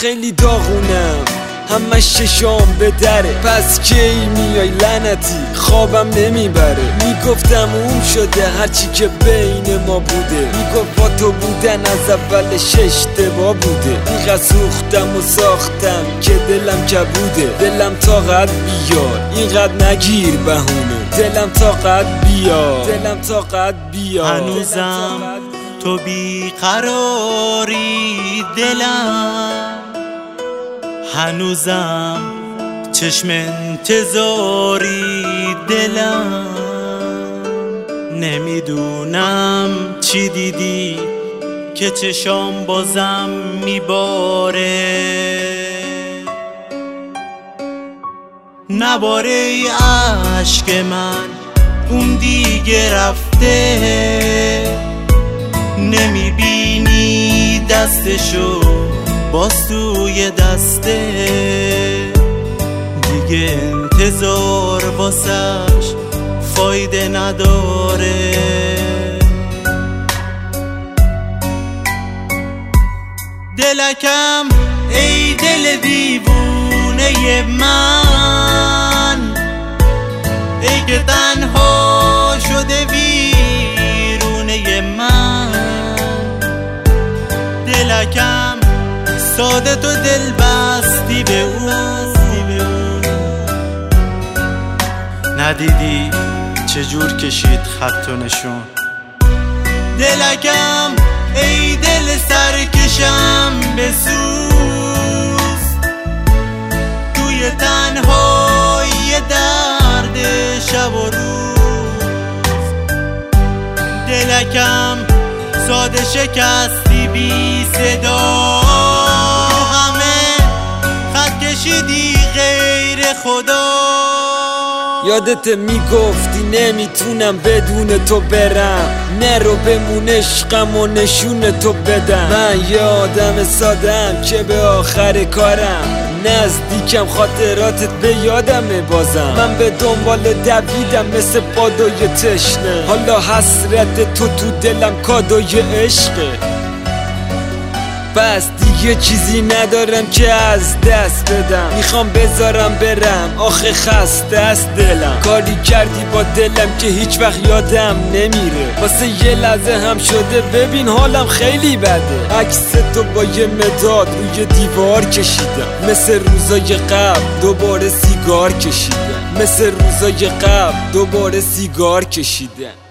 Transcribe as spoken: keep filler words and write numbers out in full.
خیلی داغونم، همش چشام به دره. پس کی میای لعنتی خوابم نمیبره. میگفتم اون شده هرچی که بین ما بوده، میگفت با تو بودن از اولش اشتباه بوده. اینقدر سوختم و ساختم که دلم کبوده. دلم طاقت بیار اینقدر نگیر بهونه. دلم طاقت بیار دلم طاقت بیار. هنوزم تو بیقراری دلم، هنوزم چشم انتظاری دلم. نمیدونم چی دیدی که چشام بازم میباره. نباره ای عشق من اون دیگه رفته، نمیبینی دستشو باز توی دسته. دیگه انتظار واسش فایده نداره. دلکم ای دل دیوونه من، ای که تنها شده ویرونه من. دلکم ساده تو دل بستی به اون، ندیدی چجور کشید خط و نشون. دلکم ای دل سرکشم بسوز، توی تنهایی درد شب و روز. دلکم ساده شکستی بی صدا، همه خط کشیدی غیر خدا. یادت میگفتی نمیتونم بدون تو برم، نرو بمون عشقم و نشون تو بدم. من یه آدم سادم که به آخر کارم، نزدیکم خاطراتت به یادمه بازم. من به دنبال دویدم مثل بادوی تشنه، حالا حسرت تو تو دلم کادوی عشقه. بس دیگه چیزی ندارم که از دست بدم، میخوام بذارم برم آخه خسته است دلم. کاری کردی با دلم که هیچ وقت یادم نمیره، واسه یه لحظه هم شده ببین حالم خیلی بده. عکس تو با یه مداد روی دیوار کشیدم، مثل روزای قبل دوباره سیگار کشیدم، مثل روزای قبل دوباره سیگار کشیدم.